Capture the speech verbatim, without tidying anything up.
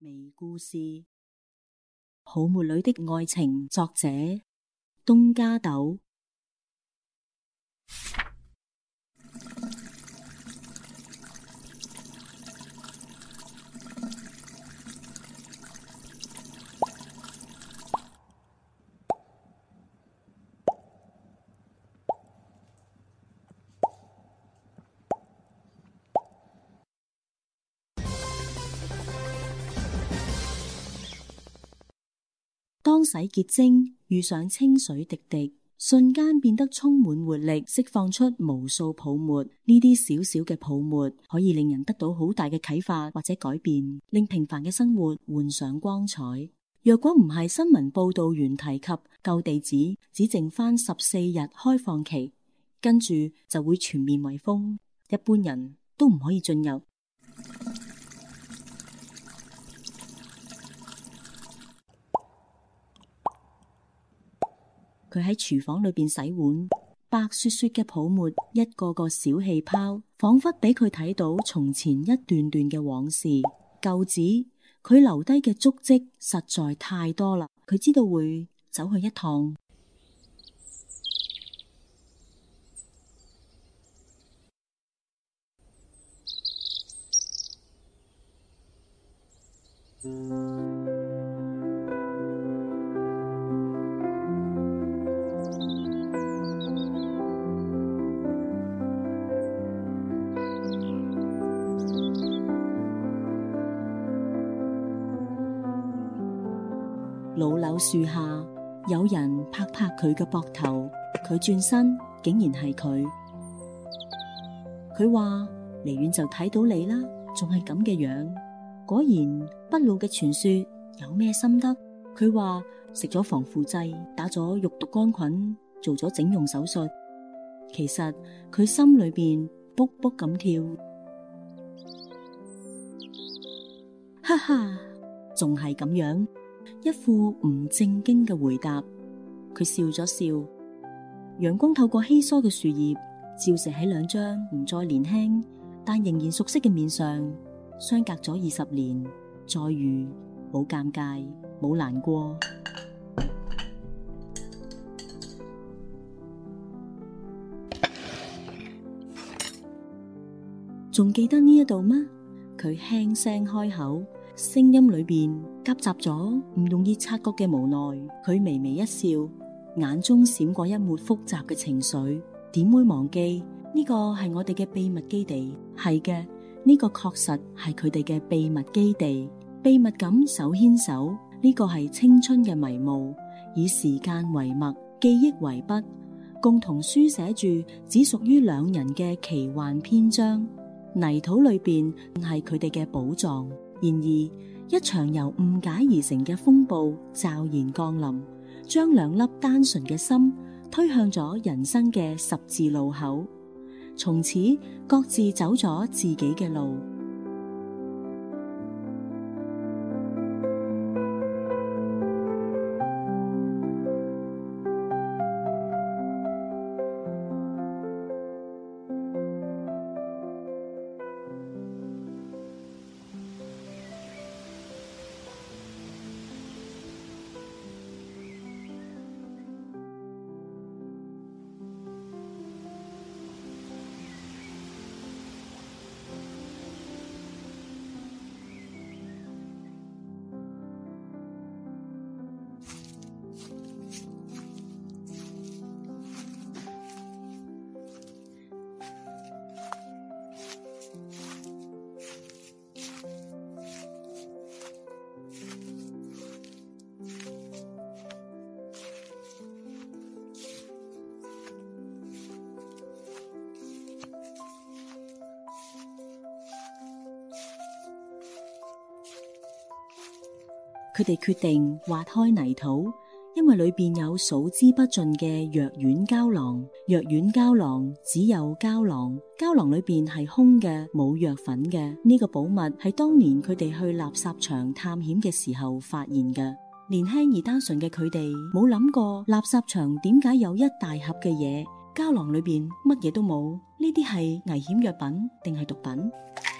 微故事《泡沫裏的愛情》，作者東加豆。當洗潔精遇上清水滴滴，瞬間變得充滿活力，釋放出無數泡沫。呢啲小小嘅泡沫可以令人得到好大嘅啟發或者改變，令平凡嘅生活換上光彩。若果唔係新聞報道員提及舊地址只剩翻十四日開放期，跟住就會全面圍封，一般人都唔可以進入。佢喺廚房裏邊洗碗，白雪雪嘅泡沫，一個個小氣泡，仿佛俾佢睇到從前一段段嘅往事。舊址佢留低嘅足跡實在太多啦，佢知道會走去一趟。老柳樹下，有人拍拍佢嘅膊頭，佢轉身，竟然係佢。佢話離遠就睇到你啦，仲係咁嘅樣。果然不老嘅傳說有咩心得？佢話食咗防腐劑，打咗肉毒桿菌，做咗整容手術。其實佢心裏邊卜卜咁跳，哈哈，仲係咁樣。一副唔正經嘅回答，佢笑咗笑。陽光透過稀疏嘅樹葉，照射喺兩張唔再年輕但仍然熟悉嘅面上。相隔咗二十年，再遇，冇尷尬，冇難過。仲記得呢一度嗎？佢輕聲開口。聲音裏邊夾雜咗唔容易察覺嘅無奈，佢微微一笑，眼中閃過一抹複雜嘅情緒。點會忘記呢個係我哋嘅秘密基地？係嘅，呢個確實係佢哋嘅秘密基地。秘密咁手牽手，呢個係青春嘅迷霧，以時間為墨，記憶為筆，共同書寫住只屬於兩人嘅奇幻篇章。泥土裏邊係佢哋嘅寶藏。然而，一場由誤解而成嘅風暴驟然降臨，將兩粒單純嘅心推向咗人生嘅十字路口，從此各自走咗自己嘅路。佢哋決定挖開泥土，因為裏邊有數之不盡嘅藥丸膠囊。藥丸膠囊只有膠囊，膠囊裏邊係空嘅，冇藥粉嘅。呢個寶物係當年佢哋去垃圾場探險嘅時候發現嘅。年輕而單純嘅佢哋冇諗過垃圾場點解有一大盒嘅嘢，膠囊裏邊乜嘢都冇。呢啲係危險藥品定係毒品？